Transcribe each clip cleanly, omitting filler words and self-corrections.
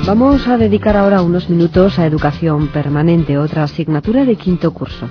Vamos a dedicar ahora unos minutos a educación permanente, otra asignatura de quinto curso.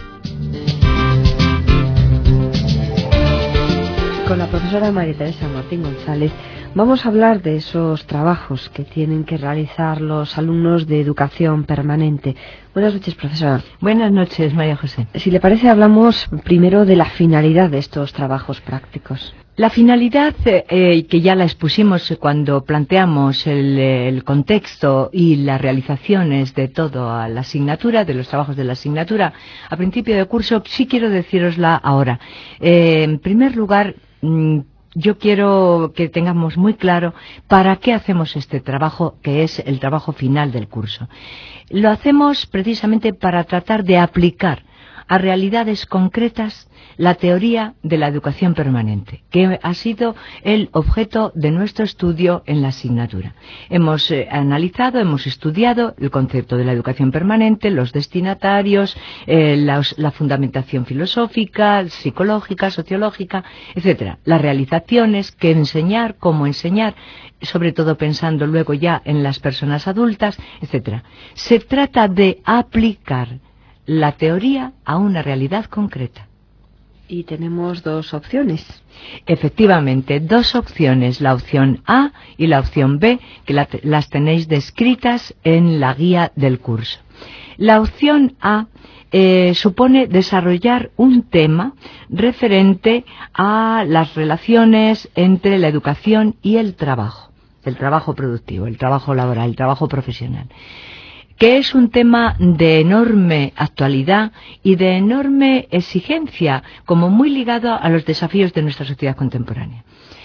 Con la profesora María Teresa Martín González vamos a hablar de esos trabajos que tienen que realizar los alumnos de educación permanente. Buenas noches, profesora. Buenas noches, María José. Si le parece, hablamos primero de la finalidad de estos trabajos prácticos. La finalidad, que ya la expusimos cuando planteamos el contexto y las realizaciones de toda la asignatura, de los trabajos de la asignatura, a principio de curso, sí quiero decirosla ahora. En primer lugar, yo quiero que tengamos muy claro para qué hacemos este trabajo, que es el trabajo final del curso. Lo hacemos precisamente para tratar de aplicar a realidades concretas la teoría de la educación permanente, que ha sido el objeto de nuestro estudio en la asignatura. Hemos analizado, hemos estudiado el concepto de la educación permanente, los destinatarios, la fundamentación filosófica, psicológica, sociológica, etcétera. Las realizaciones, qué enseñar, cómo enseñar, sobre todo pensando luego ya en las personas adultas, etcétera. Se trata de aplicar la teoría a una realidad concreta. Y tenemos dos opciones. Efectivamente, dos opciones, la opción A y la opción B, que las tenéis descritas en la guía del curso. La opción A supone desarrollar un tema referente a las relaciones entre la educación y el trabajo productivo, el trabajo laboral, el trabajo profesional, que es un tema de enorme actualidad y de enorme exigencia, como muy ligado a los desafíos de nuestra sociedad contemporánea.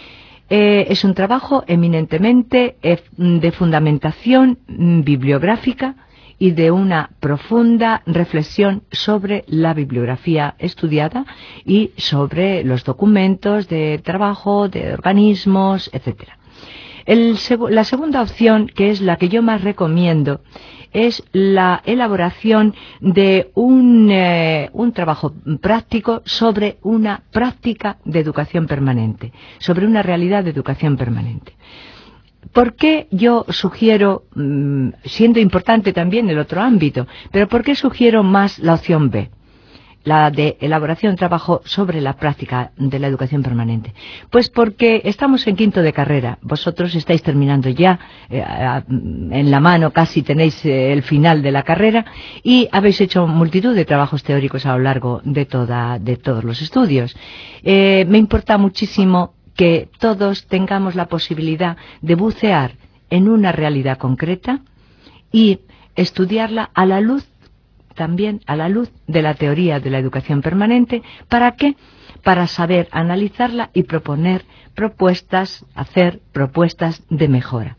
Es un trabajo eminentemente de fundamentación bibliográfica y de una profunda reflexión sobre la bibliografía estudiada y sobre los documentos de trabajo, de organismos, etcétera. La segunda opción, que es la que yo más recomiendo, es la elaboración de un trabajo práctico sobre una práctica de educación permanente, sobre una realidad de educación permanente. ¿Por qué yo sugiero, siendo importante también el otro ámbito, pero por qué sugiero más la opción B? La de elaboración de trabajo sobre la práctica de la educación permanente? Pues porque estamos en quinto de carrera, vosotros estáis terminando ya, en la mano casi tenéis el final de la carrera y habéis hecho multitud de trabajos teóricos a lo largo de todos los estudios. Me importa muchísimo que todos tengamos la posibilidad de bucear en una realidad concreta y estudiarla a la luz también a la luz de la teoría de la educación permanente. ¿Para qué? Para saber analizarla y proponer propuestas, hacer propuestas de mejora.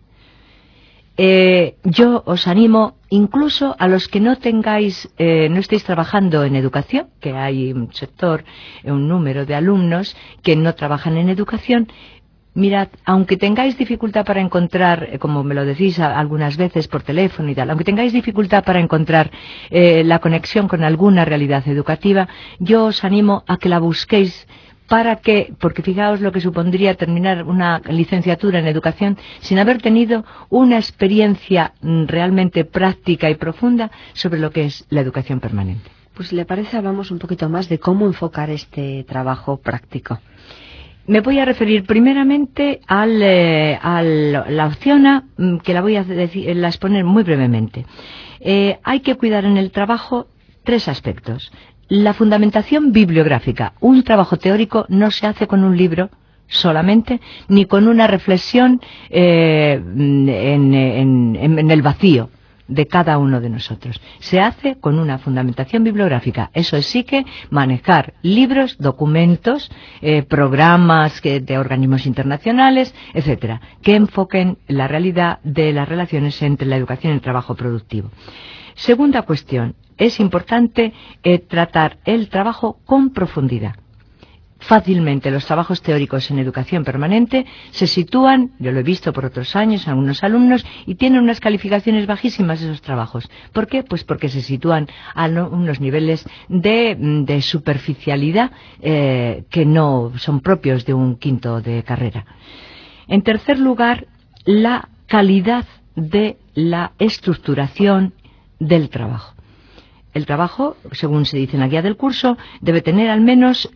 Yo os animo, incluso a los que no estéis trabajando en educación, que hay un sector, un número de alumnos que no trabajan en educación. Mirad, aunque tengáis dificultad para encontrar, como me lo decís algunas veces por teléfono y tal, aunque tengáis dificultad para encontrar la conexión con alguna realidad educativa, yo os animo a que la busquéis porque fijaos lo que supondría terminar una licenciatura en educación sin haber tenido una experiencia realmente práctica y profunda sobre lo que es la educación permanente. Pues si le parece, hablamos un poquito más de cómo enfocar este trabajo práctico. Me voy a referir primeramente a la opción A, que la voy a exponer muy brevemente. Hay que cuidar en el trabajo tres aspectos. La fundamentación bibliográfica. Un trabajo teórico no se hace con un libro solamente, ni con una reflexión en el vacío de cada uno de nosotros. Se hace con una fundamentación bibliográfica. Eso exige manejar libros, documentos, programas de organismos internacionales, etcétera, que enfoquen la realidad de las relaciones entre la educación y el trabajo productivo. Segunda cuestión, es importante tratar el trabajo con profundidad. Fácilmente los trabajos teóricos en educación permanente se sitúan, yo lo he visto por otros años, algunos alumnos, y tienen unas calificaciones bajísimas esos trabajos. ¿Por qué? Pues porque se sitúan a unos niveles de superficialidad que no son propios de un quinto de carrera. En tercer lugar, la calidad de la estructuración del trabajo. El trabajo, según se dice en la guía del curso, debe tener al menos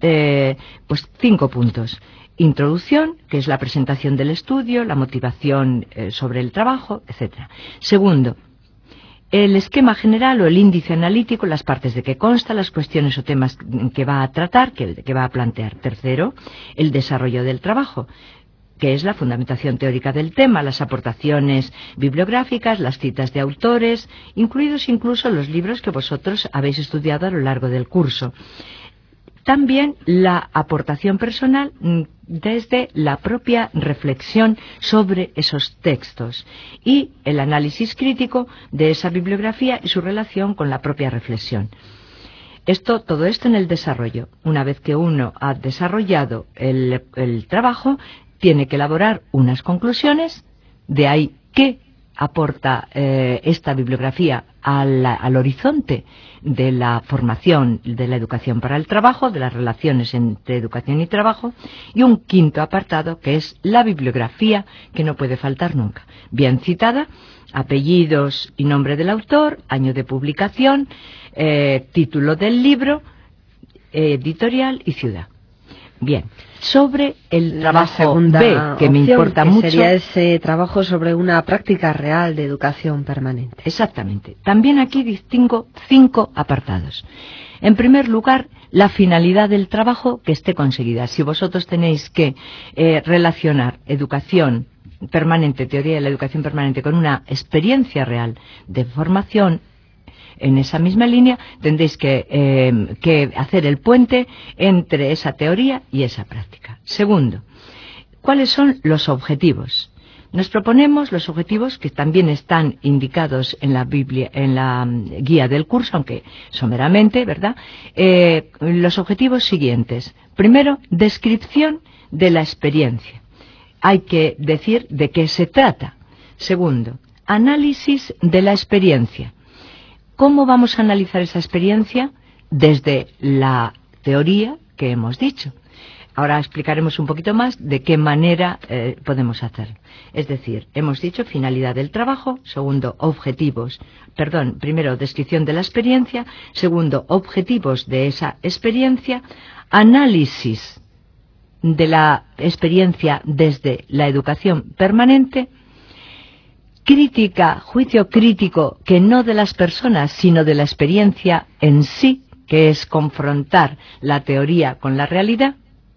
5 puntos. Introducción, que es la presentación del estudio, la motivación sobre el trabajo, etc. Segundo, el esquema general o el índice analítico, las partes de que consta, las cuestiones o temas que va a tratar, que va a plantear. Tercero, el desarrollo del trabajo, que es la fundamentación teórica del tema, las aportaciones bibliográficas, las citas de autores, incluidos incluso los libros que vosotros habéis estudiado a lo largo del curso. También la aportación personal desde la propia reflexión sobre esos textos y el análisis crítico de esa bibliografía y su relación con la propia reflexión. Todo esto en el desarrollo. Una vez que uno ha desarrollado el trabajo, tiene que elaborar unas conclusiones, de ahí qué aporta esta bibliografía al horizonte de la formación de la educación para el trabajo, de las relaciones entre educación y trabajo, y un quinto apartado que es la bibliografía, que no puede faltar nunca. Bien citada, apellidos y nombre del autor, año de publicación, título del libro, editorial y ciudad. Bien, sobre el trabajo segunda B, que me importa mucho, sería ese trabajo sobre una práctica real de educación permanente. Exactamente. También aquí distingo 5 apartados. En primer lugar, la finalidad del trabajo que esté conseguida. Si vosotros tenéis que relacionar educación permanente, teoría de la educación permanente, con una experiencia real de formación, en esa misma línea tendréis que hacer el puente entre esa teoría y esa práctica. Segundo, ¿cuáles son los objetivos? Nos proponemos los objetivos que también están indicados en la Biblia, en la guía del curso, aunque someramente, ¿verdad? Los objetivos siguientes. Primero, descripción de la experiencia. Hay que decir de qué se trata. Segundo, análisis de la experiencia. ¿Cómo vamos a analizar esa experiencia? Desde la teoría que hemos dicho. Ahora explicaremos un poquito más de qué manera podemos hacerlo. Es decir, hemos dicho finalidad del trabajo, segundo, primero descripción de la experiencia, segundo, objetivos de esa experiencia, análisis de la experiencia desde la educación permanente, crítica, juicio crítico, que no de las personas, sino de la experiencia en sí, que es confrontar la teoría con la realidad,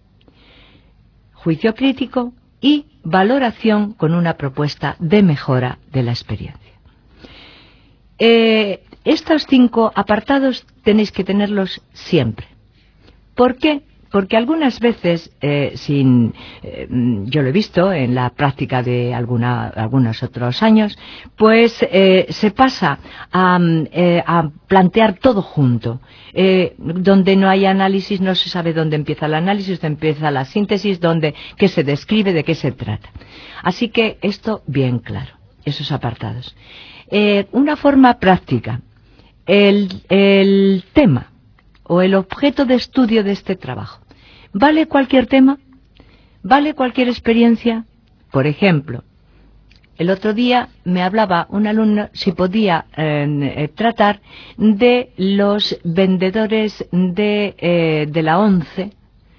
juicio crítico y valoración con una propuesta de mejora de la experiencia. Estos 5 apartados tenéis que tenerlos siempre. ¿Por qué? Porque algunas veces, yo lo he visto en la práctica de algunos otros años, pues se pasa a plantear todo junto. Donde no hay análisis no se sabe dónde empieza el análisis, dónde empieza la síntesis, qué se describe, de qué se trata. Así que esto bien claro, esos apartados. Una forma práctica, el tema o el objeto de estudio de este trabajo. ¿Vale cualquier tema? ¿Vale cualquier experiencia? Por ejemplo, el otro día me hablaba un alumno si podía tratar de los vendedores de la ONCE,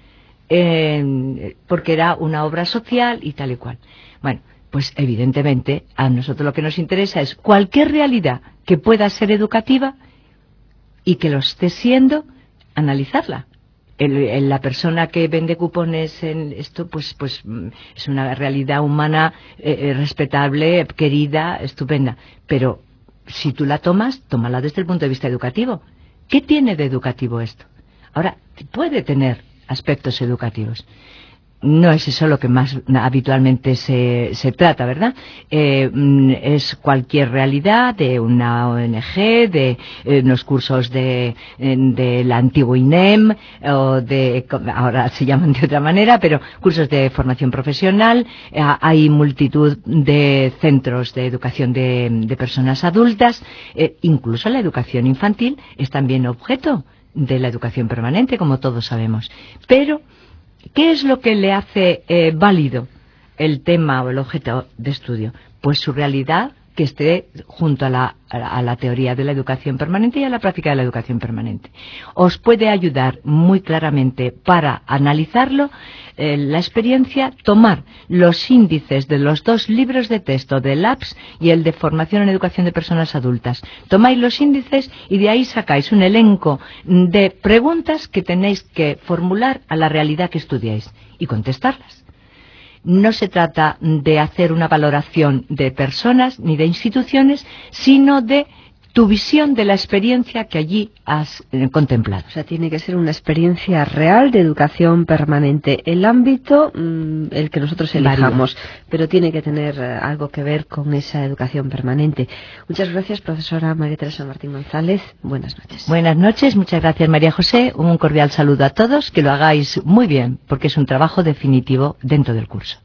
porque era una obra social y tal y cual. Bueno, pues evidentemente a nosotros lo que nos interesa es cualquier realidad que pueda ser educativa y que lo esté siendo, analizarla. La persona que vende cupones en esto, pues es una realidad humana respetable, querida, estupenda. Pero si tú la tomas, tómala desde el punto de vista educativo. ¿Qué tiene de educativo esto? Ahora, puede tener aspectos educativos. No es eso lo que más habitualmente se trata, ¿verdad? Es cualquier realidad de una ONG, de unos cursos del antiguo INEM, o ahora se llaman de otra manera, pero cursos de formación profesional. Hay multitud de centros de educación de personas adultas. Incluso la educación infantil es también objeto de la educación permanente, como todos sabemos. Pero ¿qué es lo que le hace válido el tema o el objeto de estudio? Pues su realidad que esté junto a la teoría de la educación permanente y a la práctica de la educación permanente. Os puede ayudar muy claramente para analizarlo la experiencia, tomar los índices de los dos libros de texto del APS y el de formación en educación de personas adultas. Tomáis los índices y de ahí sacáis un elenco de preguntas que tenéis que formular a la realidad que estudiáis y contestarlas. No se trata de hacer una valoración de personas ni de instituciones, sino de tu visión de la experiencia que allí has contemplado. O sea, tiene que ser una experiencia real de educación permanente. El ámbito, el que nosotros elijamos, pero tiene que tener algo que ver con esa educación permanente. Muchas gracias, profesora María Teresa Martín González. Buenas noches. Buenas noches, muchas gracias, María José. Un cordial saludo a todos, que lo hagáis muy bien, porque es un trabajo definitivo dentro del curso.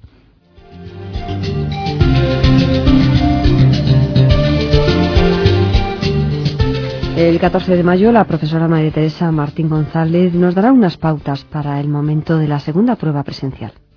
El 14 de mayo la profesora María Teresa Martín González nos dará unas pautas para el momento de la segunda prueba presencial.